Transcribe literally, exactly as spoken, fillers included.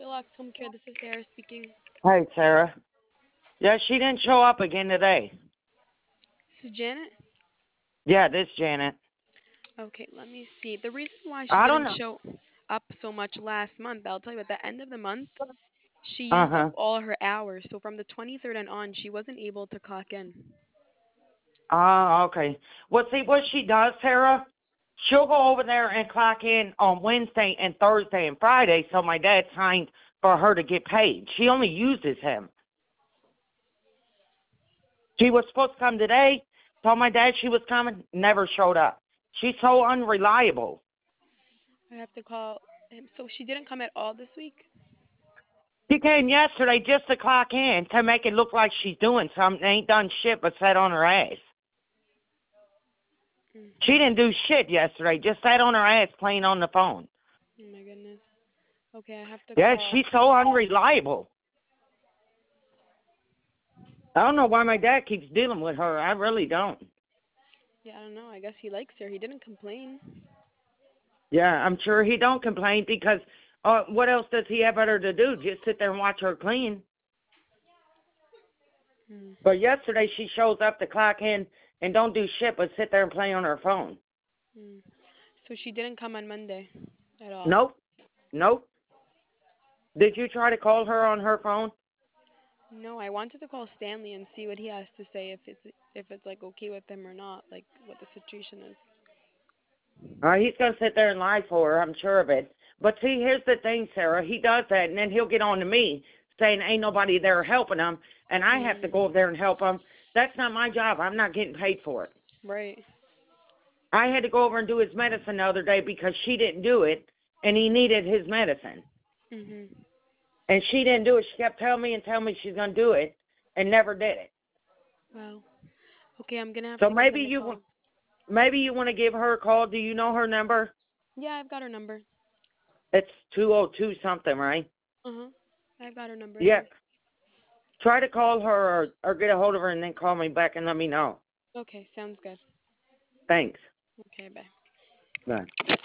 Deluxe Home Care, this is Sarah speaking. Hey, Sarah. Yeah, she didn't show up again today. This is Janet? Yeah, this Janet. Okay, let me see. The reason why she I don't didn't know. show up so much last month, I'll tell you, at the end of the month, she Uh used up huh. all her hours. So from the twenty-third and on, she wasn't able to clock in. Ah, okay. Well, see what she does, Sarah. She'll go over there and clock in on Wednesday and Thursday and Friday, so my dad signed for her to get paid. She only uses him. She was supposed to come today. Told my dad she was coming. Never showed up. She's so unreliable. I have to call him. So she didn't come at all this week? She came yesterday just to clock in to make it look like she's doing something. Ain't done shit but sat on her ass. She Mm-hmm. didn't do shit yesterday. Just sat on her ass playing on the phone. Oh my goodness. Okay, I have to Yeah, call. she's so unreliable. I don't know why my dad keeps dealing with her. I really don't. Yeah, I don't know. I guess he likes her. He didn't complain. Yeah, I'm sure he don't complain because uh, what else does he have better to do? Just sit there and watch her clean. Mm. But yesterday she shows up to clock in and don't do shit but sit there and play on her phone. Mm. So she didn't come on Monday at all. Nope. Nope. Did you try to call her on her phone? No, I wanted to call Stanley and see what he has to say if it's if it's like okay with him or not, like what the situation is. Uh, he's going to sit there and lie for her, I'm sure of it. But see, here's the thing, Sarah. He does that, and then he'll get on to me saying ain't nobody there helping him, and I have to go Mm. over there and help him. That's not my job. I'm not getting paid for it. Right. I had to go over and do his medicine the other day because she didn't do it, and he needed his medicine. Mhm. And she didn't do it. She kept telling me and telling me she's going to do it and never did it. Wow. Okay, I'm gonna have So to give maybe him a you call. maybe you want to give her a call. Do you know her number? Yeah, I've got her number. It's two oh two something, right? Uh huh. I've got her number Yeah. here. Try to call her or, or get a hold of her and then call me back and let me know. Okay, sounds good. Thanks. Okay, bye. Bye.